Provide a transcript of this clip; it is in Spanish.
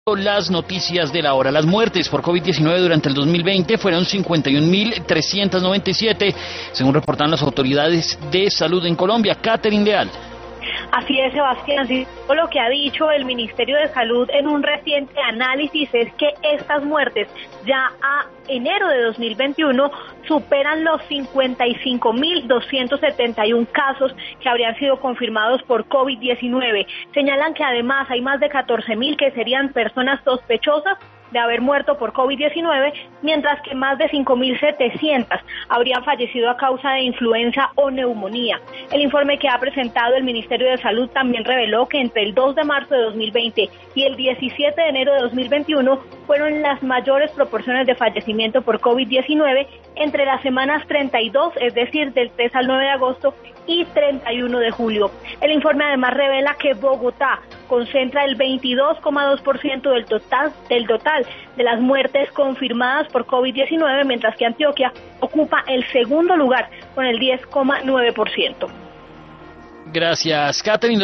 Las noticias de la hora. Las muertes por COVID-19 durante el 2020 fueron 51.397, según reportan las autoridades de salud en Colombia. Catherine Leal. Así es, Sebastián. Lo que ha dicho el Ministerio de Salud en un reciente análisis es que estas muertes ya a enero de 2021 superan los 55.271 casos que habrían sido confirmados por COVID-19. Señalan que además hay más de 14.000 que serían personas sospechosas de haber muerto por COVID-19, mientras que más de 5.700 habrían fallecido a causa de influenza o neumonía. El informe que ha presentado el Ministerio de Salud también reveló que entre el 2 de marzo de 2020 y el 17 de enero de 2021 fueron las mayores proporciones de fallecimiento por COVID-19 entre las semanas 32, es decir, del 3 al 9 de agosto, y 31 de julio. El informe además revela que Bogotá concentra el 22,2% del total de las muertes confirmadas por COVID-19, mientras que Antioquia ocupa el segundo lugar con el 10,9%. Gracias, Catherine.